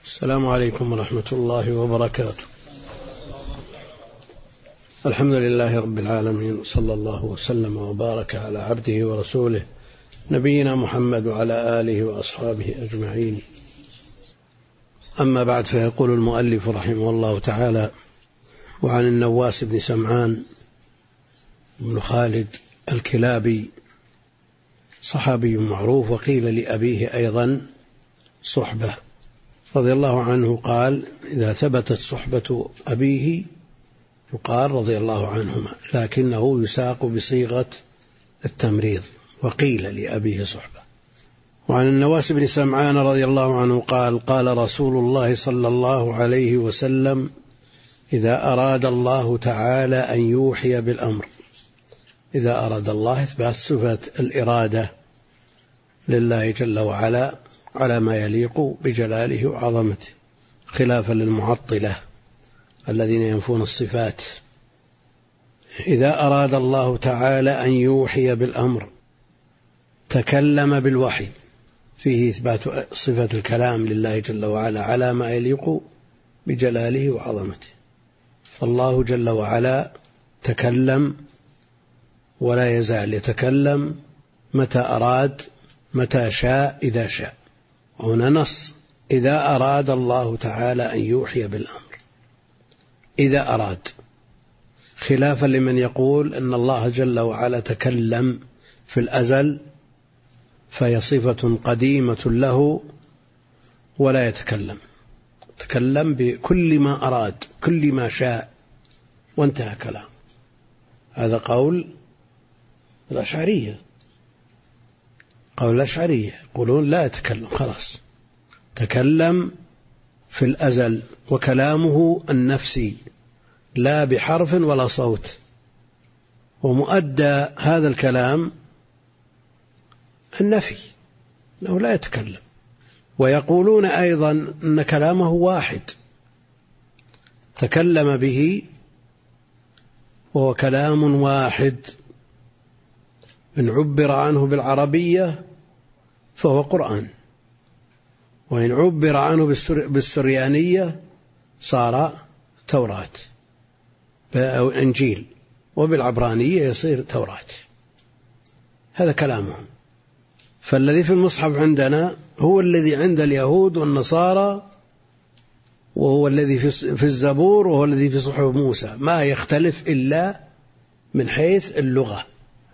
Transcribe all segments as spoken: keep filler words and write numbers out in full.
السلام عليكم ورحمة الله وبركاته. الحمد لله رب العالمين، صلى الله وسلم وبارك على عبده ورسوله نبينا محمد وعلى آله وأصحابه أجمعين. أما بعد، فيقول المؤلف رحمه الله تعالى: وعن النواس بن سمعان بن خالد الكلابي صحابي معروف، وقيل لأبيه أيضا صحبة رضي الله عنه قال: إذا ثبتت صحبة أبيه يقال رضي الله عنهما، لكنه يساق بصيغة التمريض، وقيل لأبيه صحبة. وعن النواس بن سمعان رضي الله عنه قال: قال رسول الله صلى الله عليه وسلم: إذا أراد الله تعالى أن يوحي بالأمر. إذا أراد الله، إثبات صفة الإرادة لله جل وعلا على ما يليق بجلاله وعظمته، خلافا للمعطلة الذين ينفون الصفات. إذا أراد الله تعالى أن يوحي بالأمر تكلم بالوحي، فيه إثبات صفة الكلام لله جل وعلا على ما يليق بجلاله وعظمته. فالله جل وعلا تكلم ولا يزال يتكلم متى أراد، متى شاء، إذا شاء. هنا نص: إذا أراد الله تعالى أن يوحي بالأمر. إذا أراد، خلافا لمن يقول أن الله جل وعلا تكلم في الأزل فهي صفة قديمة له ولا يتكلم، تكلم بكل ما أراد، كل ما شاء، وانتهى كلام. هذا قول الأشعرية. قول الأشعرية يقولون لا يتكلم، خلاص، تكلم في الأزل، وكلامه النفسي لا بحرف ولا صوت، ومؤدى هذا الكلام النفي، أنه لا يتكلم. ويقولون أيضا أن كلامه واحد تكلم به، وهو كلام واحد، إن عبر عنه بالعربية فهو قرآن، وإن عبر عنه بالسريانية صار توراة أو إنجيل، وبالعبرانية يصير توراة. هذا كلامهم. فالذي في المصحف عندنا هو الذي عند اليهود والنصارى، وهو الذي في الزبور، وهو الذي في صحف موسى، ما يختلف إلا من حيث اللغة،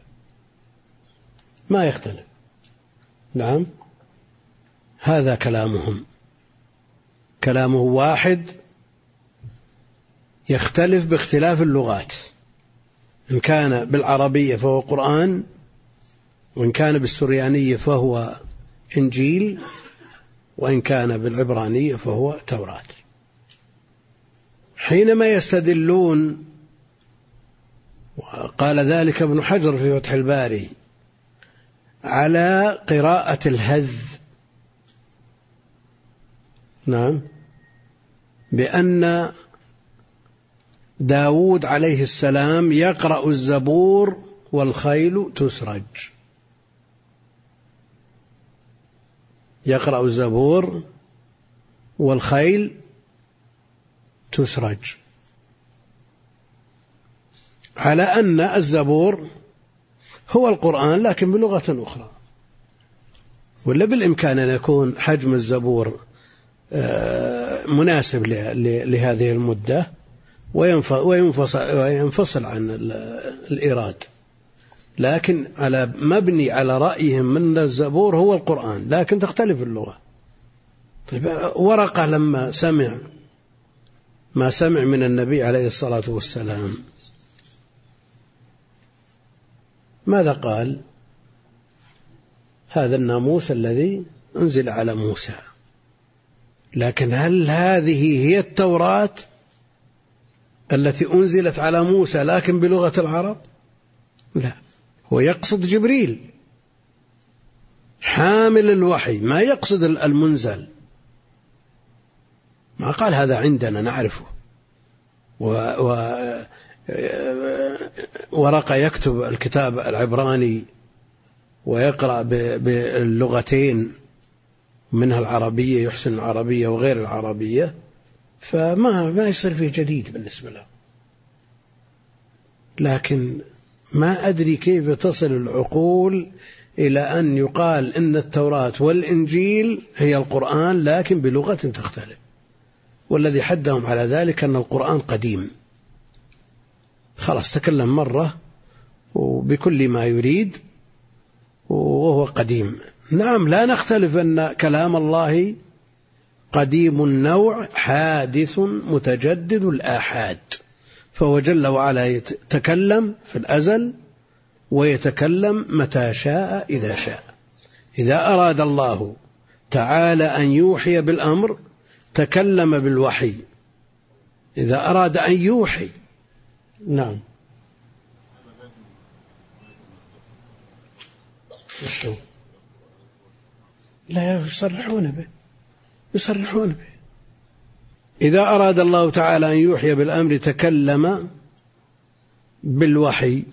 ما يختلف. نعم، هذا كلامهم، كلامه واحد يختلف باختلاف اللغات، إن كان بالعربية فهو قرآن، وإن كان بالسريانية فهو إنجيل، وإن كان بالعبرانية فهو توراة. حينما يستدلون، وقال ذلك ابن حجر في فتح الباري، على قراءة الهذ، نعم، بأن داود عليه السلام يقرأ الزبور والخيل تسرج، يقرأ الزبور والخيل تسرج، على أن الزبور هو القرآن لكن بلغة أخرى. ولا بالإمكان أن يكون حجم الزبور مناسب لهذه المدة وينفصل عن الإيراد، لكن على مبني على رأيهم من الزبور هو القرآن، لكن تختلف اللغة. طيب، ورقة لما سمع ما سمع من النبي عليه الصلاة والسلام ماذا قال؟ هذا الناموس الذي أنزل على موسى. لكن هل هذه هي التوراة التي أنزلت على موسى لكن بلغة العرب؟ لا، هو يقصد جبريل حامل الوحي، ما يقصد المنزل. ما قال هذا عندنا نعرفه، و... و... ورقة يكتب الكتاب العبراني ويقرأ باللغتين منها العربية، يحسن العربية وغير العربية، فما ما يصير فيه جديد بالنسبة له. لكن ما أدري كيف تصل العقول إلى أن يقال إن التوراة والإنجيل هي القرآن لكن بلغة تختلف، والذي حدهم على ذلك أن القرآن قديم، خلاص تكلم مرة وبكل ما يريد وهو قديم. نعم لا نختلف أن كلام الله قديم النوع حادث متجدد الآحاد، فهو جل وعلا يتكلم في الأزل ويتكلم متى شاء إذا شاء. إذا أراد الله تعالى أن يوحي بالأمر تكلم بالوحي، إذا أراد أن يوحي. نعم. لا يصرحون به، يصرحون به. إذا أراد الله تعالى أن يوحي بالأمر تكلم بالوحي.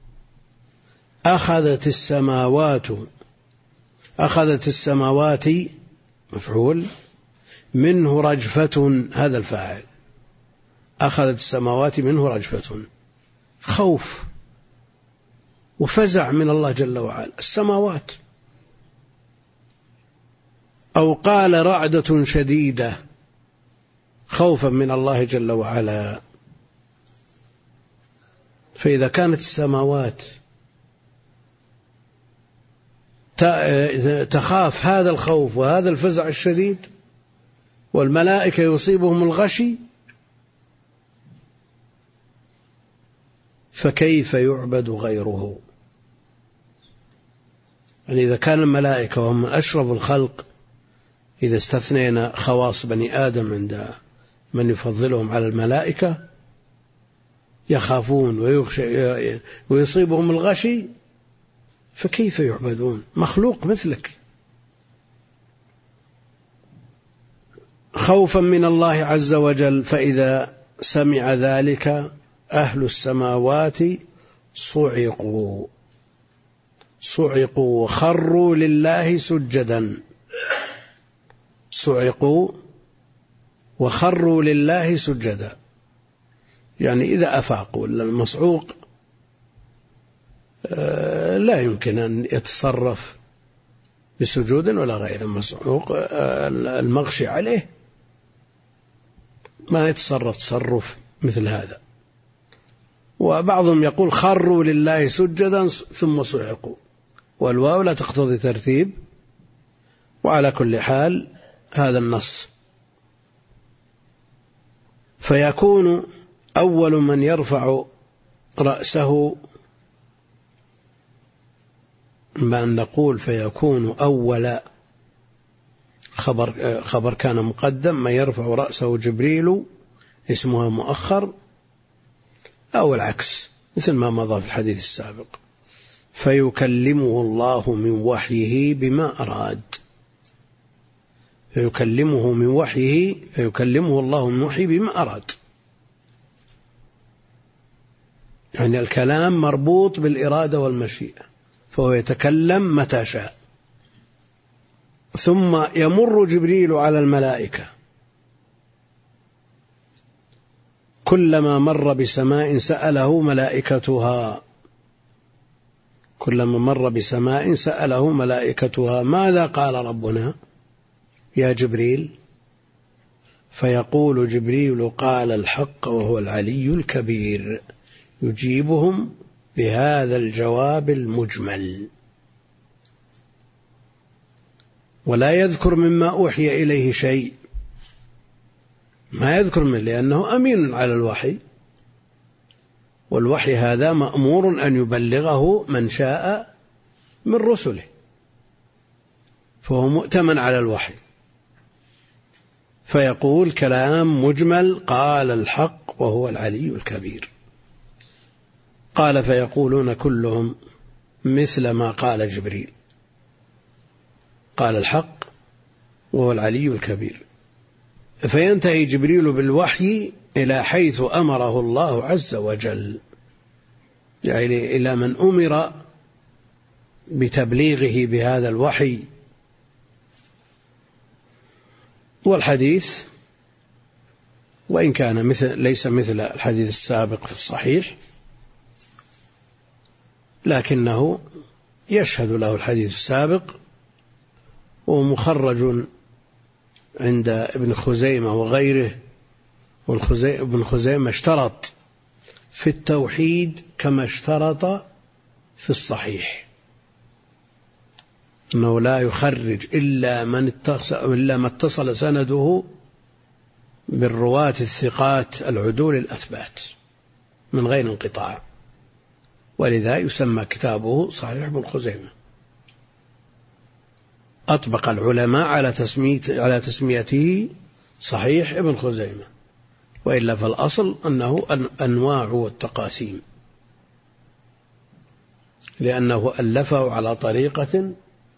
أخذت السماوات أخذت السماوات مفعول منه رجفة، هذا الفاعل، أخذت السماوات منه رجفة، خوف وفزع من الله جل وعلا السماوات. أو قال رعدة شديدة خوفا من الله جل وعلا. فإذا كانت السماوات تخاف هذا الخوف وهذا الفزع الشديد، والملائكة يصيبهم الغشي، فكيف يعبد غيره؟ يعني إذا كان الملائكة وهم أشرف الخلق، إذا استثنينا خواص بني آدم عند من يفضلهم على الملائكة، يخافون ويصيبهم الغشي، فكيف يعبدون مخلوق مثلك؟ خوفا من الله عز وجل. فإذا سمع ذلك أهل السماوات صعقوا صعقوا وخروا لله سجدا، صعقوا وخروا لله سجدا. يعني إذا أفاقوا، المصعوق لا يمكن أن يتصرف بسجود ولا غير المصعوق، المغشي عليه ما يتصرف تصرف مثل هذا. وبعضهم يقول خروا لله سجدا ثم صعقوا، والواو لا تقتضي ترتيب، وعلى كل حال هذا النص. فيكون أول من يرفع رأسه، ما أن نقول فيكون أول خبر, خبر كان مقدم، ما يرفع رأسه جبريل اسمها مؤخر، أو العكس مثل ما مضى في الحديث السابق. فيكلمه الله من وحيه بما أراد، فيكلمه من وحيه فيكلمه الله من وحيه بما أراد. يعني الكلام مربوط بالإرادة والمشيئة، فهو يتكلم متى شاء. ثم يمر جبريل على الملائكة، كلما مر بسماء سأله ملائكتها كلما مر بسماء سأله ملائكتها ماذا قال ربنا يا جبريل؟ فيقول جبريل قال الحق وهو العلي الكبير، يجيبهم بهذا الجواب المجمل، ولا يذكر مما أوحي إليه شيء، ما يذكر منه، لأنه أمين على الوحي، والوحي هذا مأمور أن يبلغه من شاء من رسله، فهو مؤتمن على الوحي. فيقول كلام مجمل قال الحق وهو العلي الكبير. قال فيقولون كلهم مثل ما قال جبريل، قال الحق وهو العلي الكبير. فينتهي جبريل بالوحي إلى حيث أمره الله عز وجل، يعني إلى من أمر بتبليغه بهذا الوحي، والحديث وإن كان مثل ليس مثل الحديث السابق في الصحيح، لكنه يشهد له الحديث السابق، ومخرج عند ابن خزيمة وغيره. وابن خزيمة اشترط في التوحيد كما اشترط في الصحيح، أنه لا يخرج إلا من اتصل, إلا ما اتصل سنده بالرواة الثقات العدول الأثبات من غير انقطاع، ولذا يسمى كتابه صحيح ابن خزيمة. أطبق العلماء على تسمية على تسميته صحيح ابن خزيمة، وإلا فالأصل أنه أنواع والتقاسيم، لأنه ألفه على طريقة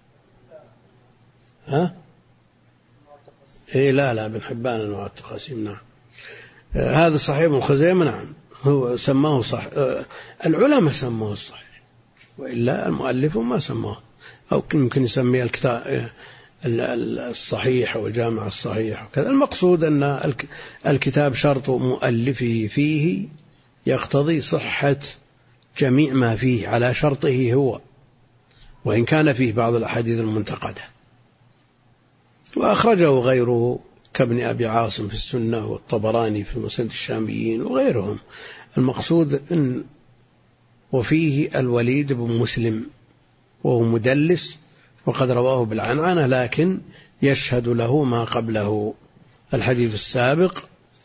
ها إيه لا لا ابن حبان أنواع التقاسيم نعم. آه هذا صحيح ابن خزيمة نعم، هو سماه صح، آه العلماء سموه الصحيح، وإلا المؤلف ما سموه، أو يمكن يسميه الكتاب الصحيح أو الجامع الصحيح وكذا. المقصود أن الكتاب شرط مؤلفه فيه يقتضي صحة جميع ما فيه على شرطه هو، وإن كان فيه بعض الأحاديث المنتقدة، وأخرجه غيره كابن أبي عاصم في السنة والطبراني في مسند الشاميين وغيرهم. المقصود أن وفيه الوليد بن مسلم وهو مدلس وقد رواه بالعنعنة، لكن يشهد له ما قبله، الحديث السابق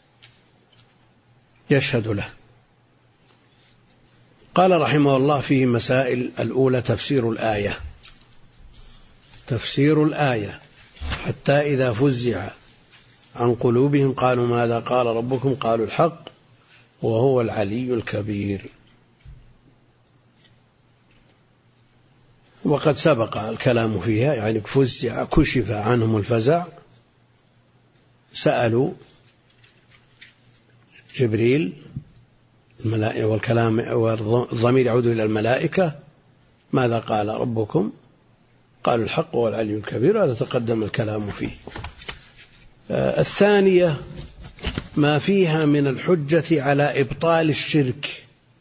يشهد له. قال رحمه الله فيه مسائل. الأولى تفسير الآية، تفسير الآية حتى إذا فزع عن قلوبهم قالوا ماذا قال ربكم قالوا الحق وهو العلي الكبير. وقد سبق الكلام فيها، يعني فزع كشف عنهم الفزع، سألوا جبريل الملائكة، والكلام والضمير يعود إلى الملائكة، ماذا قال ربكم قالوا الحق وهو العلي الكبير، هذا تقدم الكلام فيه. الثانية ما فيها من الحجة على إبطال الشرك.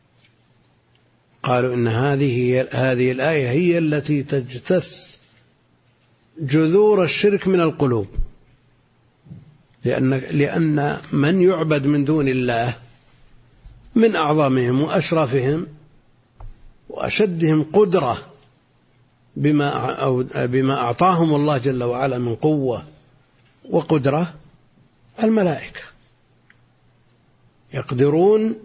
قالوا إن هذه هذه الآية هي التي تجتث جذور الشرك من القلوب، لأن لأن من يعبد من دون الله من أعظمهم وأشرفهم وأشدهم قدرة بما أو بما أعطاهم الله جل وعلا من قوة وقدرة، الملائكة يقدرون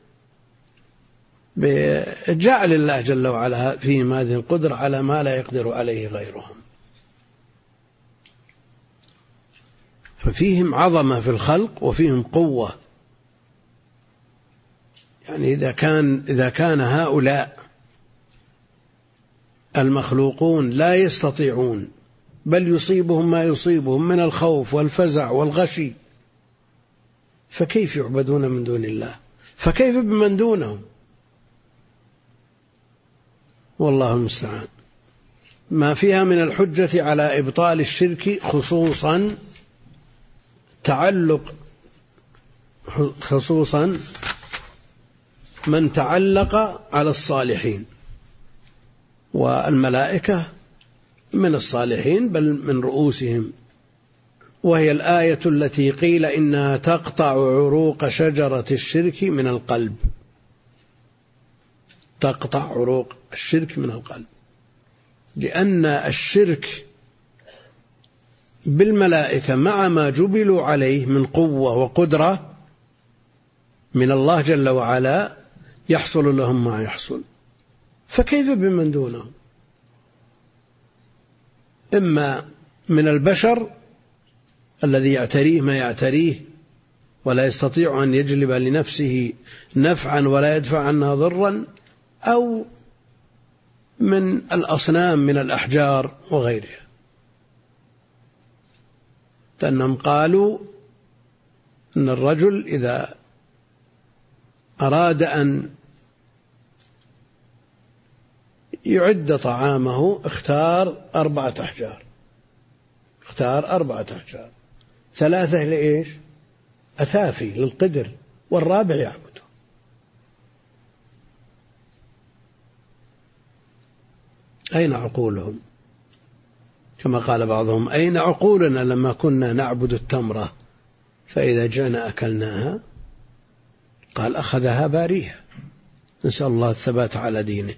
بجعل الله جل وعلا فيهم هذه القدرة على ما لا يقدر عليه غيرهم، ففيهم عظمة في الخلق وفيهم قوة. يعني إذا كان إذا كان هؤلاء المخلوقون لا يستطيعون بل يصيبهم ما يصيبهم من الخوف والفزع والغشي، فكيف يعبدون من دون الله؟ فكيف بمن دونهم؟ والله المستعان. ما فيها من الحجة على إبطال الشرك، خصوصا تعلق خصوصا من تعلق على الصالحين، والملائكة من الصالحين بل من رؤوسهم، وهي الآية التي قيل إنها تقطع عروق شجرة الشرك من القلب، تقطع عروق الشرك من القلب، لأن الشرك بالملائكة مع ما جبلوا عليه من قوة وقدرة من الله جل وعلا يحصل لهم ما يحصل، فكيف بمن دونهم؟ إما من البشر الذي يعتريه ما يعتريه ولا يستطيع أن يجلب لنفسه نفعا ولا يدفع عنها ضرا، أو من الأصنام من الأحجار وغيرها. لأنهم قالوا أن الرجل إذا أراد أن يعد طعامه اختار أربعة أحجار اختار أربعة أحجار ثلاثة لإيش؟ أثافي للقدر، والرابع يعبده. أين عقولهم؟ كما قال بعضهم: أين عقولنا لما كنا نعبد التمرة فإذا جاءنا أكلناها؟ قال: أخذها باريها. نسأل الله الثبات على دينه.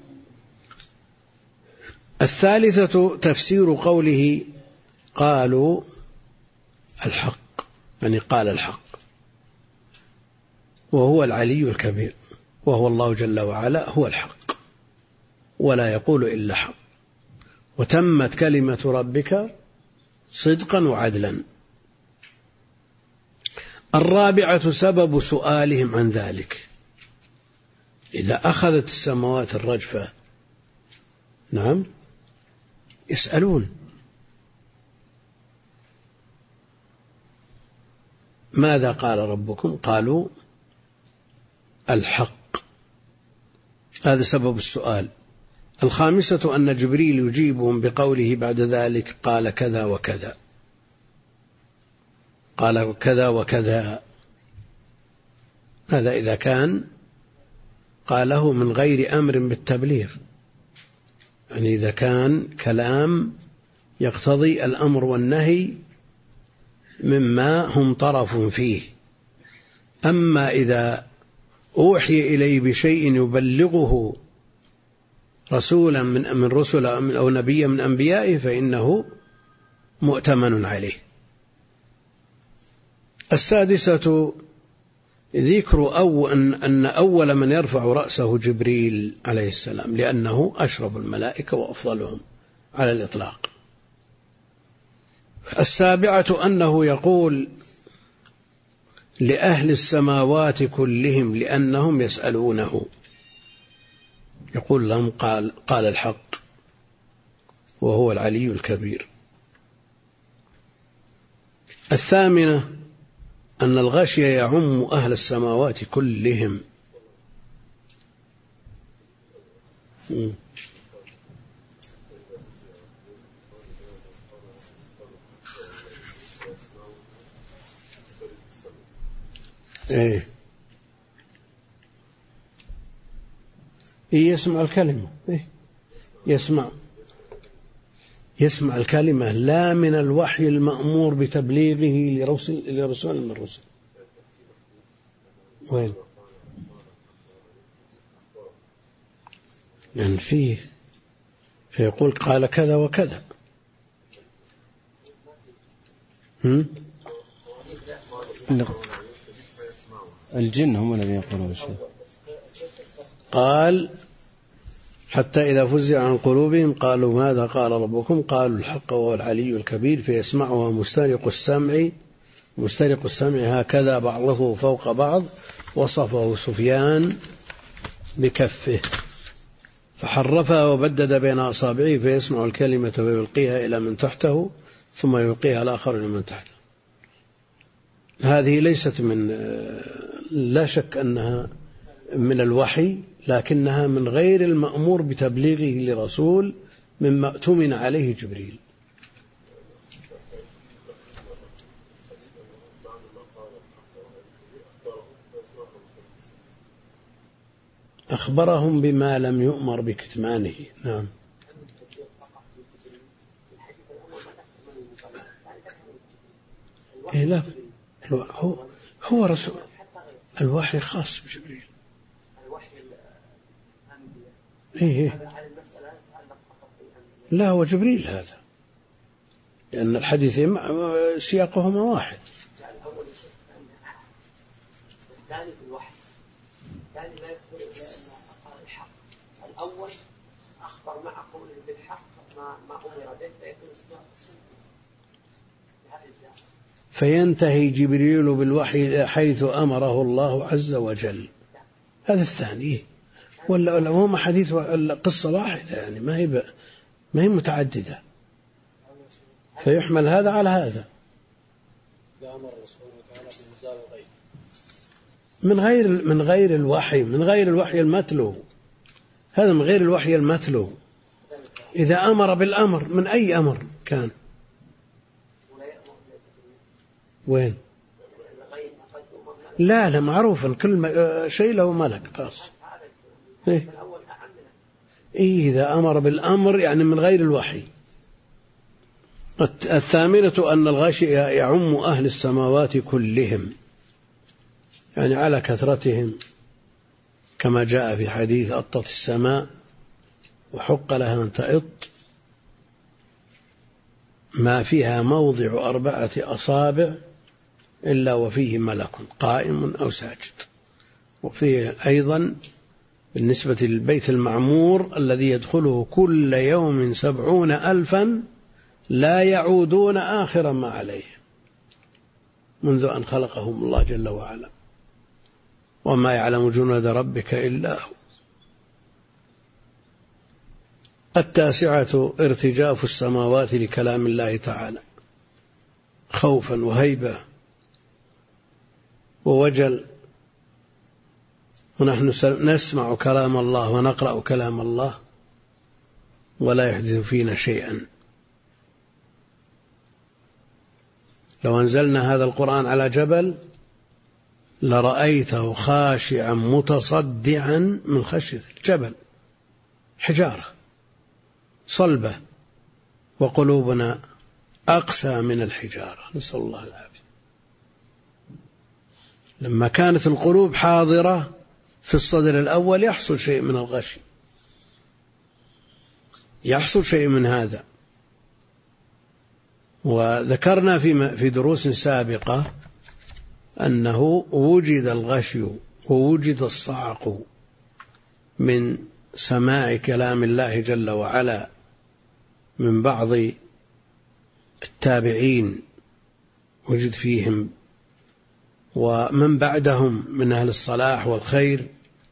الثالثة تفسير قوله قالوا الحق، يعني قال الحق، وهو العلي الكبير، وهو الله جل وعلا هو الحق ولا يقول إلا حق، وتمت كلمة ربك صدقا وعدلا. الرابعة سبب سؤالهم عن ذلك: إذا أخذت السماوات الرجفة، نعم، يسألون ماذا قال ربكم؟ قالوا الحق. هذا سبب السؤال. الخامسة أن جبريل يجيبهم بقوله بعد ذلك قال كذا وكذا، قال كذا وكذا. هذا إذا كان قاله من غير أمر بالتبليغ، يعني إذا كان كلام يقتضي الأمر والنهي مما هم طرف فيه. أما إذا أوحي إليه بشيء يبلغه رسولا من من رسل أو نبيا من أنبيائه فإنه مؤتمن عليه. السادسة ذكر أو أن, أن أول من يرفع رأسه جبريل عليه السلام، لأنه أشرف الملائكة وأفضلهم على الإطلاق. السابعة أنه يقول لأهل السماوات كلهم لأنهم يسألونه، يقول لهم قال, قال الحق وهو العلي الكبير. الثامنة أن الغشي يعم أهل السماوات كلهم. م. إيه يسمع الكلمة، إيه يسمع يسمع الكلمة لا من الوحي المأمور بتبليغه لرسل لرسول من الرسل. وين؟ يعني فيه فيقول قال كذا وكذا. هم؟ الجن هم الذين يقولون الشيء. قال حتى إذا فزع عن قلوبهم قالوا ماذا قال ربكم؟ قالوا الحق وهو العلي الكبير. فيسمعها مسترق السمع مسترق السمع هكذا بعضه فوق بعض، وصفه سفيان بكفه فحرفها وبدد بين أصابعه فيسمع الكلمة ويلقيها إلى من تحته ثم يلقيها الآخر إلى من تحته. هذه ليست من، لا شك أنها من الوحي، لكنها من غير المأمور بتبليغه لرسول مما اؤتمن عليه جبريل. أخبرهم بما لم يؤمر بكتمانه. نعم. إيه لا هو هو رسول الوحي خاص بجبريل. إيه لا هو جبريل هذا، لأن الحديث سياقهما واحد. الثاني بالوحي، الثاني لا يخبر إلا أن قال الحق. الأول أخبر مع قوله بالحق ما ما أمر به فيكون استواء السنة بهذه الزاوية. فينتهي جبريل بالوحي حيث أمره الله عز وجل. هذا الثاني. ولا هم حديث القصة واحدة، يعني ما هي ما هي متعددة، فيحمل هذا على هذا. من غير من غير الوحي من غير الوحي المتلو، هذا من غير الوحي المتلو. إذا أمر بالأمر من أي أمر كان وين؟ لا لا معروف كل شيء له ملك خاص. إيه؟ إيه إذا أمر بالأمر يعني من غير الوحي. الثامنة أن الغاشي يعم أهل السماوات كلهم، يعني على كثرتهم، كما جاء في حديث أطت السماء وحق لها أن تئط ما فيها موضع أربعة أصابع إلا وفيه ملك قائم أو ساجد. وفيه أيضا بالنسبة للبيت المعمور الذي يدخله كل يوم سبعون ألفا لا يعودون آخر ما عليه منذ أن خلقهم الله جل وعلا، وما يعلم جنود ربك إلا هو. التاسعة ارتجاف السماوات لكلام الله تعالى خوفا وهيبة ووجل، ونحن نسمع كلام الله ونقرأ كلام الله ولا يحدث فينا شيئا. لو أنزلنا هذا القرآن على جبل لرأيته خاشعا متصدعا من خشية الجبل، حجارة صلبة، وقلوبنا أقسى من الحجارة، نسأل الله العافية. لما كانت القلوب حاضرة في الصدر الأول يحصل شيء من الغشي، يحصل شيء من هذا. وذكرنا في في دروس سابقة أنه وجد الغشي ووجد الصعق من سماع كلام الله جل وعلا من بعض التابعين، وجد فيهم ومن بعدهم من أهل الصلاح والخير.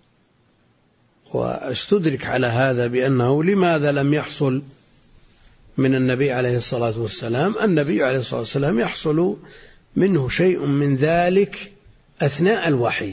واستدرك على هذا بأنه لماذا لم يحصل من النبي عليه الصلاة والسلام؟ النبي عليه الصلاة والسلام يحصل منه شيء من ذلك أثناء الوحي،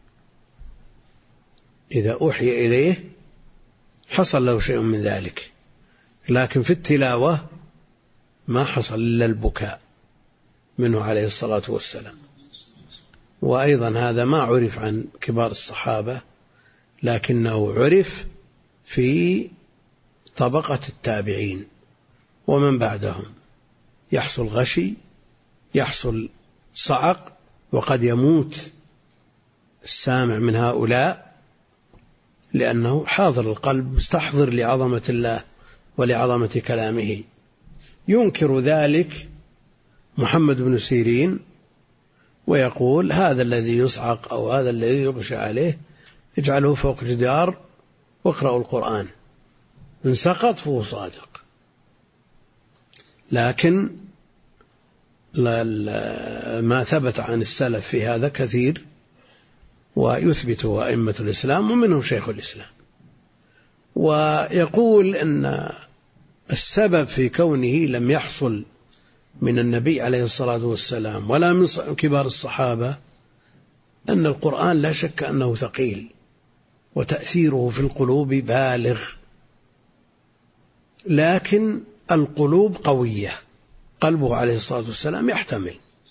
إذا أوحي إليه حصل له شيء من ذلك، لكن في التلاوة ما حصل إلا البكاء منه عليه الصلاة والسلام. وأيضا هذا ما عرف عن كبار الصحابة، لكنه عرف في طبقة التابعين ومن بعدهم، يحصل غشي، يحصل صعق، وقد يموت السامع من هؤلاء لأنه حاضر القلب مستحضر لعظمة الله ولعظمة كلامه. ينكر ذلك محمد بن سيرين ويقول هذا الذي يصعق أو هذا الذي يغشى عليه اجعله فوق جدار واقرأوا القرآن، إن سقط فهو صادق. لكن ما ثبت عن السلف في هذا كثير، ويثبته أئمة الإسلام ومنهم شيخ الإسلام. ويقول أن السبب في كونه لم يحصل من النبي عليه الصلاة والسلام ولا من كبار الصحابة أن القرآن لا شك أنه ثقيل وتأثيره في القلوب بالغ، لكن القلوب قوية، قلبه عليه الصلاة والسلام يحتمل،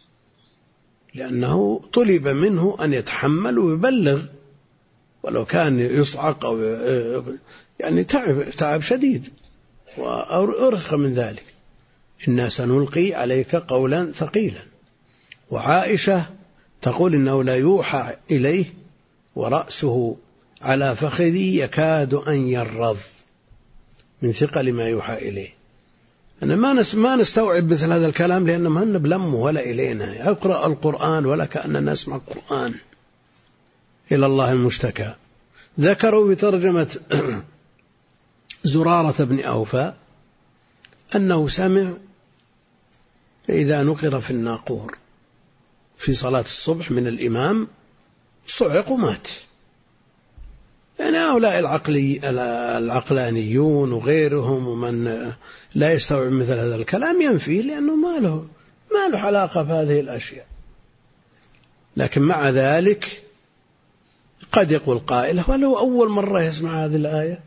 لأنه طلب منه أن يتحمل ويبلغ، ولو كان يصعق أو يعني تعب, تعب شديد وأرخ من ذلك. إنا سنلقي عليك قولا ثقيلا. وعائشة تقول إنه لا يوحى إليه ورأسه على فخذي يكاد أن يرض من ثقل ما يوحى إليه. أنا ما ما نستوعب مثل هذا الكلام لأنه ما نبلمه ولا إلينا. يقرأ القرآن ولا كأننا نسمع القرآن، إلى الله المشتكى. ذكروا بترجمة زرارة بن أوفى أنه سمع إذا نقر في الناقور في صلاة الصبح من الإمام صعق ومات. يعني هؤلاء العقلي العقلانيون وغيرهم ومن لا يستوعب مثل هذا الكلام ينفيه، لأنه ما له ما له علاقة بهذه الأشياء. لكن مع ذلك قد يقول قائل ولو أول مرة يسمع هذه الآية،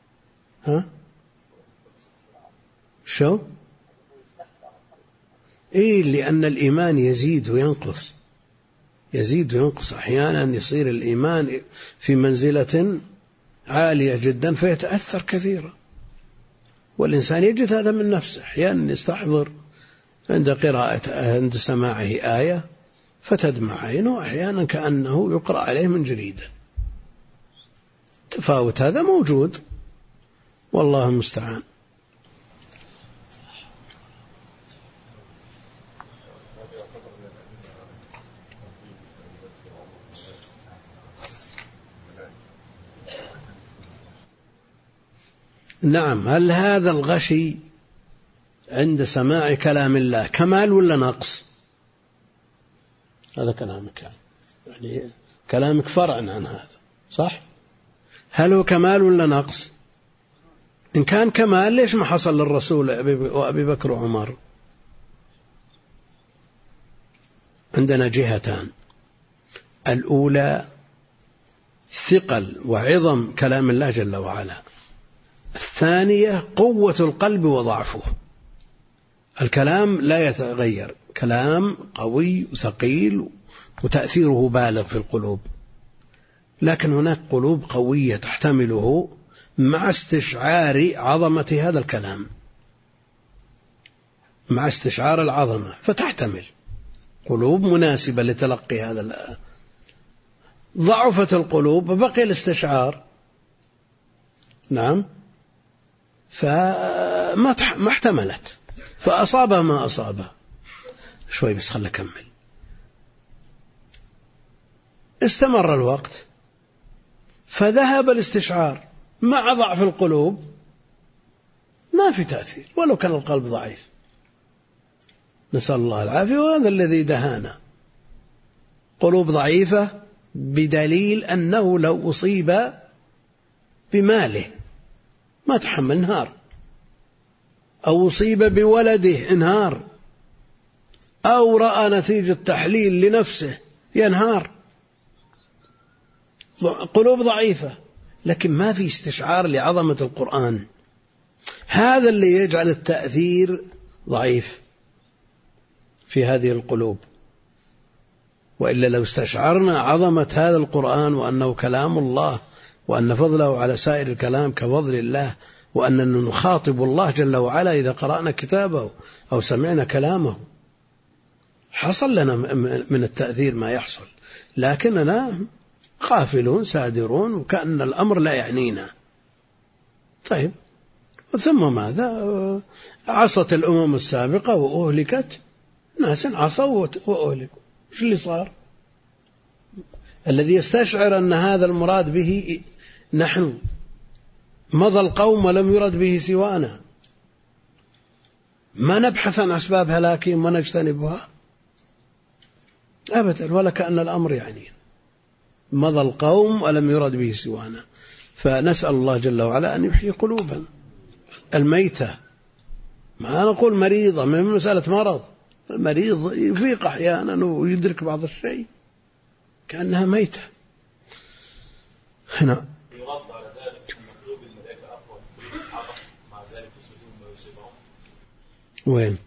ها شو إيه لأن الإيمان يزيد وينقص، يزيد وينقص. أحيانا يصير الإيمان في منزلة عالية جدا فيتأثر كثيرا، والإنسان يجد هذا من نفسه. أحيانا يستحضر عند قراءة عند سماعه آية فتدمع عينه، أحيانا كأنه يقرأ عليه من جريدة. تفاوت هذا موجود، والله المستعان. نعم. هل هذا الغشي عند سماع كلام الله كمال ولا نقص؟ هذا كلامك، يعني كلامك فرع عن هذا، صح؟ هل هو كمال ولا نقص؟ إن كان كمال ليش ما حصل للرسول وأبي بكر وعمر؟ عندنا جهتان: الأولى ثقل وعظم كلام الله جل وعلا، الثانية قوة القلب وضعفه. الكلام لا يتغير، كلام قوي وثقيل وتأثيره بالغ في القلوب، لكن هناك قلوب قوية تحتمله مع استشعار عظمة هذا الكلام، مع استشعار العظمة فتحتمل، قلوب مناسبة لتلقي هذا. ضعفت القلوب بقي الاستشعار، نعم، فما ما احتملت فأصابه ما أصابه. شوي بس خلنا أكمل. استمر الوقت فذهب الاستشعار مع ضعف القلوب، ما في تأثير ولو كان القلب ضعيف. نسأل الله العافية. وهذا الذي دهانا، قلوب ضعيفة بدليل أنه لو أصيب بماله ما تحمل، انهار، أو أصيب بولده انهار، أو رأى نتيجة تحليل لنفسه ينهار. قلوب ضعيفة، لكن ما في استشعار لعظمة القرآن. هذا اللي يجعل التأثير ضعيف في هذه القلوب. وإلا لو استشعرنا عظمة هذا القرآن وأنه كلام الله، وأن فضله على سائر الكلام كفضل الله، وأننا نخاطب الله جل وعلا إذا قرأنا كتابه أو سمعنا كلامه، حصل لنا من التأثير ما يحصل. لكننا غافلون سادرون وكأن الأمر لا يعنينا. طيب، ثم ماذا؟ عصت الأمم السابقة وأهلكت، ناس عصوا وأهلكوا. إيش اللي صار؟ الذي يستشعر أن هذا المراد به نحن، مضى القوم ولم يرد به سوانا، ما نبحث عن أسباب هلاكهم ونجتنبها أبدا، ولا كأن الأمر يعني مضى القوم ولم يرد به سوانا. فنسأل الله جل وعلا أن يحيي قلوبا الميتة، ما نقول مريضة، من مسألة مرض، المريض يفيق أحيانا ويدرك بعض الشيء كأنها ميتة. هنا يرد على ذلك أن قلوب الملائكة أقوى في الصحابة، مع ذلك يصيبون ما يصيبهم. وين؟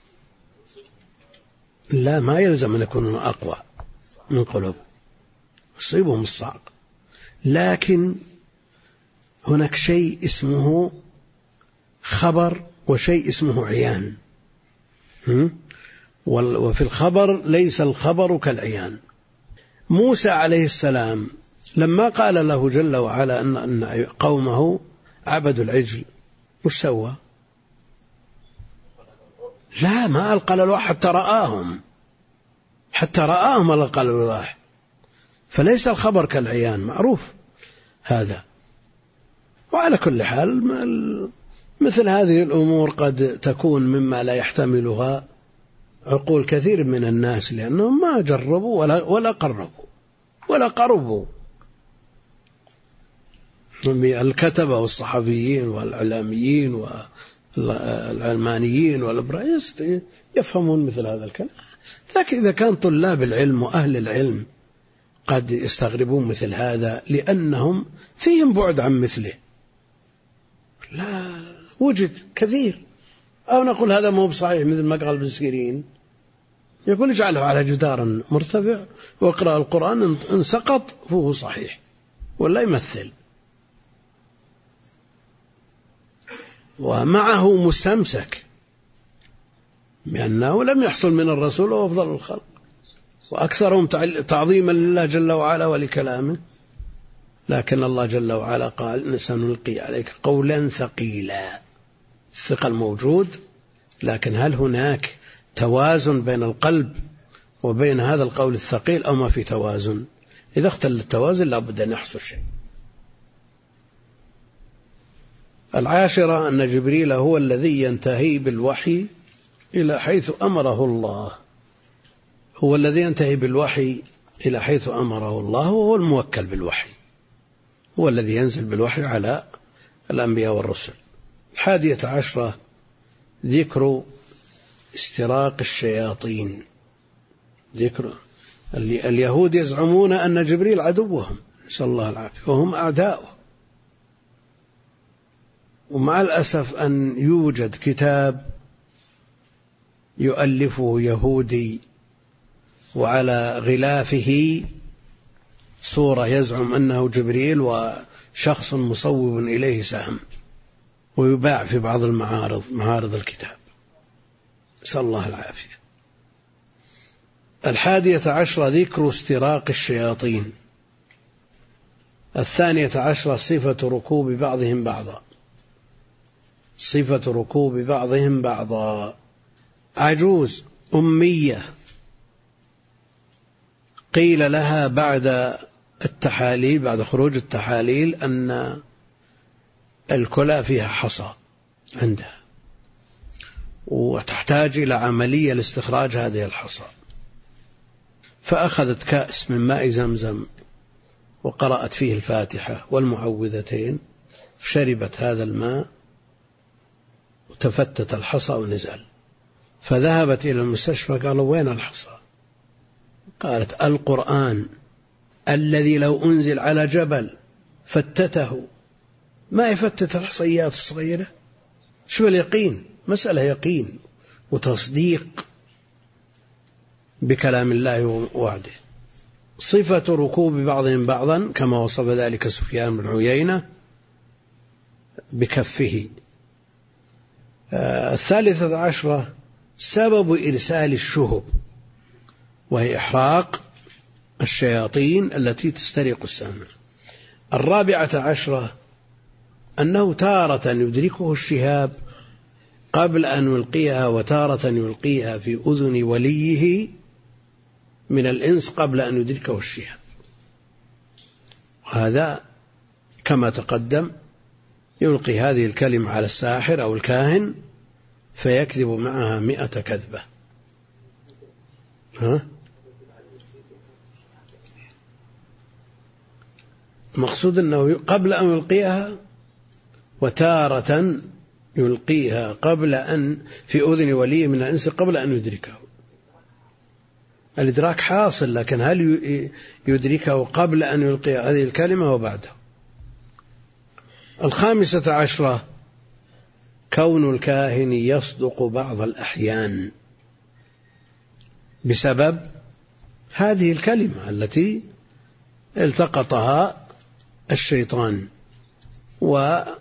لا، ما يلزم أن يكونوا أقوى من قلوب، يصيبهم الصعق، لكن هناك شيء اسمه خبر وشيء اسمه عيان. وفي الخبر ليس الخبر كالعيان. موسى عليه السلام لما قال له جل وعلا أن قومه عبدوا العجل، مش سوى؟ لا، ما ألقى الألواح حتى رآهم، حتى رآهم ألقى الألواح. فليس الخبر كالعيان، معروف هذا. وعلى كل حال مثل هذه الأمور قد تكون مما لا يحتملها عقول كثير من الناس، لأنهم ما جربوا ولا ولا قربوا ولا قربوا. الكتبة والصحفيين والإعلاميين والعلمانيين والإبراهيم يفهمون مثل هذا الكلام، لكن إذا كان طلاب العلم وأهل العلم قد يستغربون مثل هذا لأنهم فيهم بعد عن مثله. لا، وجد كثير. أو نقول هذا مو بصحيح مثل ما قال ابن سيرين، يقول اجعله على جدار مرتفع واقرأ القرآن، إن سقط فهو صحيح ولا يمثل. ومعه مستمسك بأنه لم يحصل من الرسول وأفضل الخلق وأكثرهم تعظيما لله جل وعلا ولكلامه، لكن الله جل وعلا قال سنلقي عليك قولا ثقيلا. الثقل موجود، لكن هل هناك توازن بين القلب وبين هذا القول الثقيل أو ما في توازن؟ إذا اختل التوازن لابد أن يحصل شيء. العاشرة أن جبريل هو الذي ينتهي بالوحي إلى حيث أمره الله، هو الذي ينتهي بالوحي إلى حيث أمره الله، وهو الموكل بالوحي، هو الذي ينزل بالوحي على الأنبياء والرسل. الحادية عشرة ذكر استراق الشياطين. ذكر اليهود يزعمون أن جبريل عدوهم نسأل الله العافية وهم أعداؤه، ومع الأسف أن يوجد كتاب يؤلفه يهودي وعلى غلافه صورة يزعم أنه جبريل وشخص مصوب إليه سهم، ويباع في بعض المعارض معارض الكتاب، نسأل الله العافية. الحادية عشرة ذكر استراق الشياطين. الثانية عشرة صفة ركوب بعضهم بعضا، صفة ركوب بعضهم بعضا. عجوز أمية قيل لها بعد التحاليل، بعد خروج التحاليل، أن الكلى فيها حصى عندها وتحتاج إلى عملية لاستخراج هذه الحصى، فأخذت كأس من ماء زمزم وقرأت فيه الفاتحة والمعوذتين، شربت هذا الماء وتفتت الحصى ونزل، فذهبت إلى المستشفى قالوا وين الحصى؟ قالت القرآن الذي لو أنزل على جبل فتته ما يفتت الحصيات الصغيرة. شو اليقين؟ مسألة يقين وتصديق بكلام الله ووعده. صفة ركوب بعضهم بعضا كما وصف ذلك سفيان بن عيينة بكفه. آه الثالثة عشرة سبب إرسال الشهب، وهي إحراق الشياطين التي تسترق السمع. الرابعة عشرة أنه تارة يدركه الشهاب قبل أن يلقيها، وتارة يلقيها في أذن وليه من الإنس قبل أن يدركه الشهاب. هذا كما تقدم يلقي هذه الكلمة على الساحر أو الكاهن فيكذب معها مئة كذبة. ها؟ المقصود أنه قبل أن يلقيها، وتارة يلقيها قبل أن في أذن ولي من الإنس قبل أن يدركه. الإدراك حاصل، لكن هل يدركه قبل أن يلقي هذه الكلمة وبعده؟ الخامسة عشرة كون الكاهن يصدق بعض الأحيان بسبب هذه الكلمة التي التقطها الشيطان. وأكذب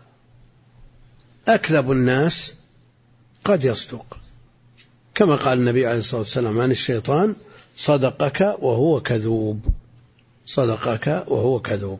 الناس قد يصدق، كما قال النبي عليه الصلاة والسلام عن الشيطان صدقك وهو كذوب، صدقك وهو كذوب.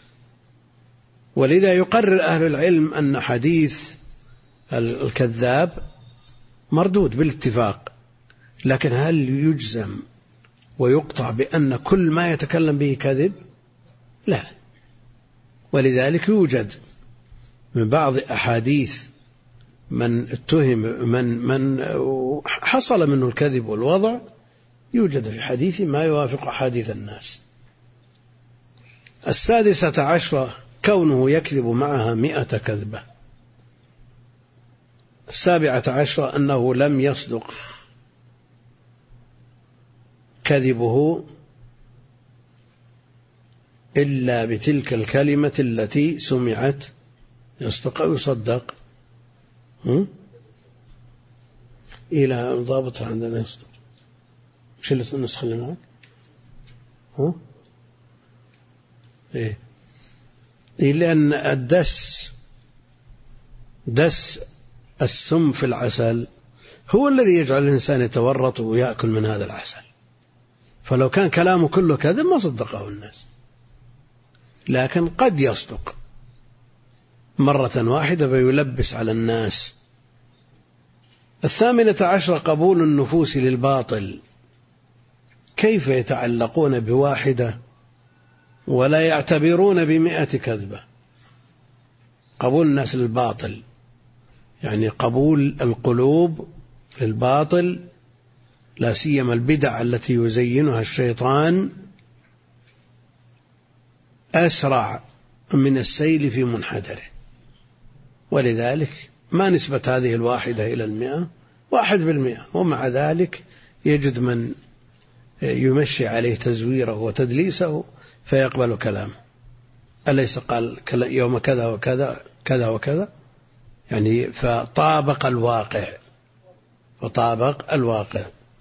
ولذا يقرر أهل العلم أن حديث الكذاب مردود بالاتفاق، لكن هل يجزم ويقطع بأن كل ما يتكلم به كذب؟ لا. ولذلك يوجد من بعض أحاديث من اتهم من من حصل منه الكذب والوضع، يوجد في حديث ما يوافق حديث الناس. السادسة عشرة كونه يكذب معها مئة كذبة. السابعة عشرة أنه لم يصدق كذبه إلا بتلك الكلمة التي سمعت. يصدق أو يصدق؟ إلى ضابط عندنا يصدق وش اللي النسخة اللي معك؟ ها؟ إيه؟ إيه لأن الدس دس السم في العسل هو الذي يجعل الإنسان يتورط ويأكل من هذا العسل، فلو كان كلامه كله كذب ما صدقه الناس، لكن قد يصدق مرة واحدة فيلبس على الناس. الثامنة عشر قبول النفوس للباطل. كيف يتعلقون بواحدة ولا يعتبرون بمئة كذبة؟ قبول الناس للباطل يعني قبول القلوب للباطل، لا سيما البدع التي يزينها الشيطان، أسرع من السيل في منحدره. ولذلك ما نسبة هذه الواحدة إلى المئة؟ واحد بالمئة، ومع ذلك يجد من يمشي عليه تزويره وتدليسه فيقبل كلامه. أليس قال يوم كذا وكذا كذا وكذا؟ يعني فطابق الواقع فطابق الواقع.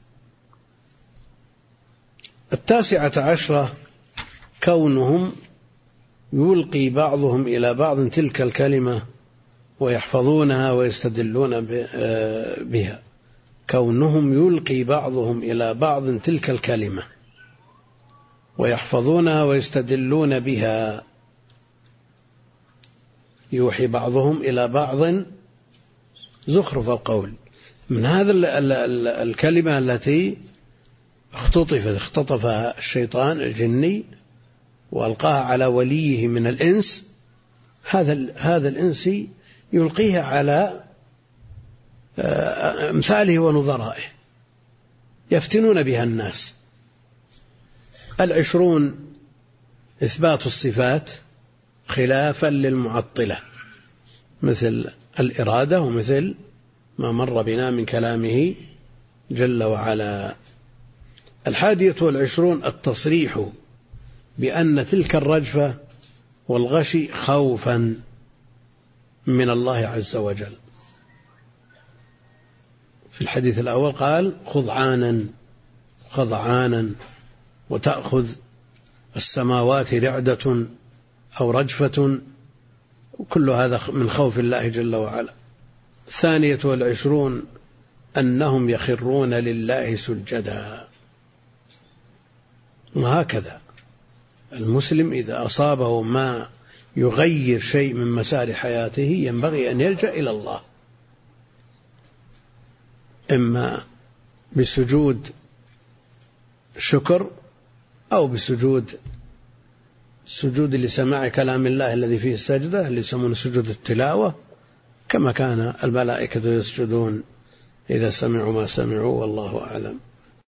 التاسعة عشرة كونهم يلقي بعضهم إلى بعض تلك الكلمة ويحفظونها ويستدلون بها. كونهم يلقي بعضهم إلى بعض تلك الكلمة ويحفظونها ويستدلون بها. يوحي بعضهم إلى بعض زخرف القول، من هذا الكلمة التي اختطفت اختطفها الشيطان الجني وألقاها على وليه من الإنس. هذا هذا الإنسي يلقيها على أمثاله ونظرائه يفتنون بها الناس. العشرون إثبات الصفات خلافا للمعطلة، مثل الإرادة ومثل ما مر بنا من كلامه جل وعلا. الحادية والعشرون التصريح بأن تلك الرجفة والغشي خوفا من الله عز وجل. في الحديث الأول قال خضعانا خضعانا وتأخذ السماوات رعدة أو رجفة، وكل هذا من خوف الله جل وعلا. الثانية والعشرون أنهم يخرون لله سجدا. وهكذا المسلم إذا أصابه ما يغير شيء من مسار حياته ينبغي أن يلجأ إلى الله، إما بسجود شكر أو بسجود السجود لسماع كلام الله الذي فيه السجدة اللي يسمونه سجود التلاوة، كما كان الملائكة يسجدون إذا سمعوا ما سمعوا، والله أعلم.